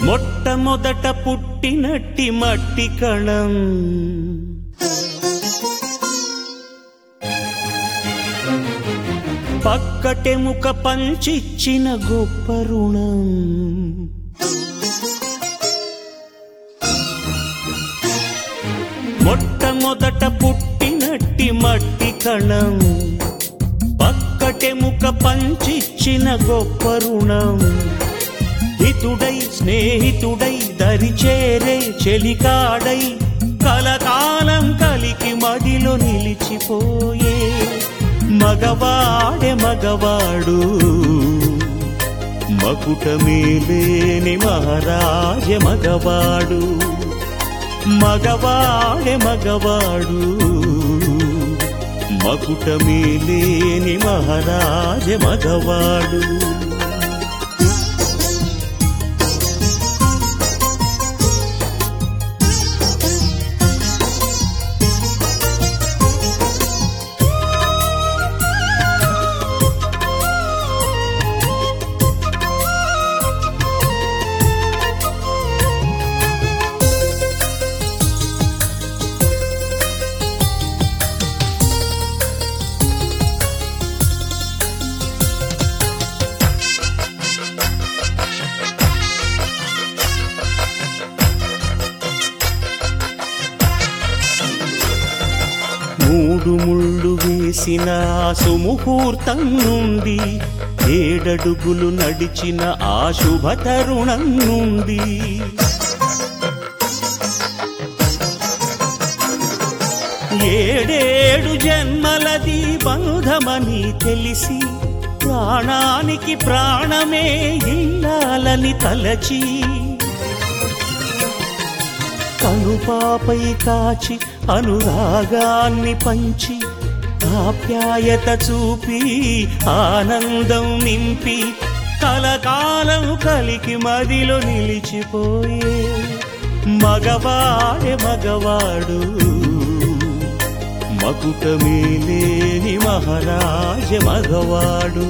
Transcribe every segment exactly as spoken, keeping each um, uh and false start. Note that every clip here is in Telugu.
మొట్టమొదట పుట్టినట్టి మట్టి కణం పక్కటెముక పంచిచ్చిన గొప్ప రుణం మొట్టమొదట పుట్టినట్టి మట్టి కణం పక్కటెముక పంచిచ్చిన గొప్ప రుణం హితుడై స్నేహితుడై దరిచేరే చెలికాడై కలకాలం కలికి మదిలో నిలిచిపోయే మగవాడే మగవాడు మకుటమేలేని మహారాజ మగవాడు మగవాడే మగవాడు మకుటమేలేని మహారాజ మగవాడు మూడు ముళ్ళు వేసిన సుముహూర్తం నుండి ఏడడుగులు నడిచిన ఆ శుభ తరుణం నుండి ఏడేడు జన్మలది బంధమని తెలిసి ప్రాణానికి ప్రాణమే ఇల్లాలని తలచి కనుపాపై కాచి అనురాగాన్ని పంచి ఆప్యాయత చూపి ఆనందం నింపి కలకాలం కలికి మదిలో నిలిచిపోయే మగవాడే మగవాడు మకుటమేలేని మహారాజ మగవాడు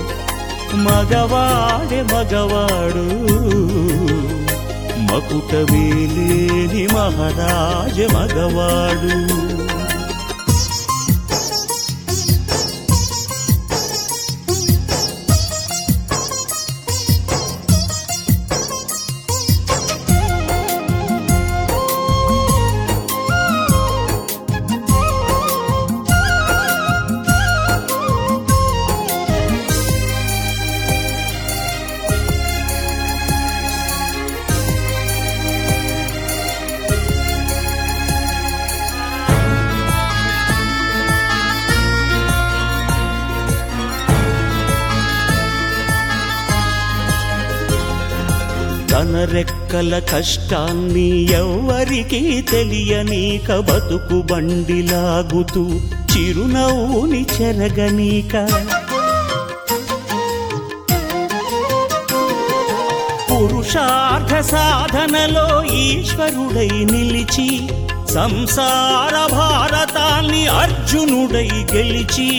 మగవాడే మగవాడు మకుటమేలేని మహారాజ మగవాడు తన రెక్కల కష్టాన్ని ఎవ్వరికీ తెలియనీక బతుకు బండిలాగుతూ చిరునవ్వుని చెరగనీక పురుషార్థ సాధనలో ఈశ్వరుడై నిలిచి సంసార భారతాన్ని అర్జునుడై గెలిచి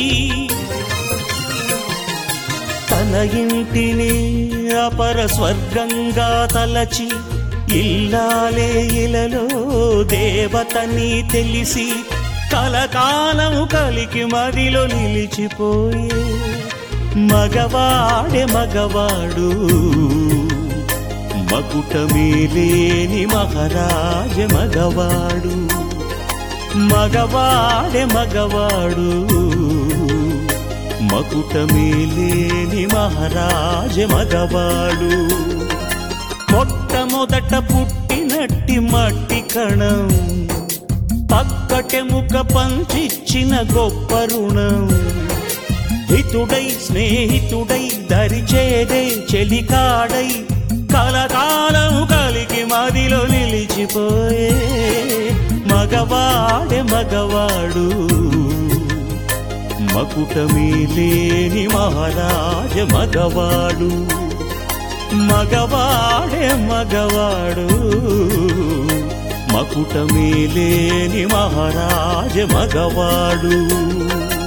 తన ఇంటిని అపర స్వర్గంగా తలచి ఇల్లాలే ఇలలో దేవతని తెలిసి కలకాలం కలికి మదిలో నిలిచిపోయే మగవాడే మగవాడు మకుటమేలేని మహారాజ మగవాడు మగవాడే మగవాడు మకుటమేలేని మహారాజ మగవాడు మొట్టమొదట పుట్టినట్టి మట్టి కణం పక్కటెముక పంచిచ్చిన గొప్ప రుణం హితుడై స్నేహితుడై దరిచేరే చెలికాడై కలకాలం కలికి మదిలో నిలిచిపోయే మగవాడే మగవాడు మకుటమేలేని మహారాజ మగవాడు మగవాడే మగవాడు మకుటమేలేని మహారాజ మగవాడు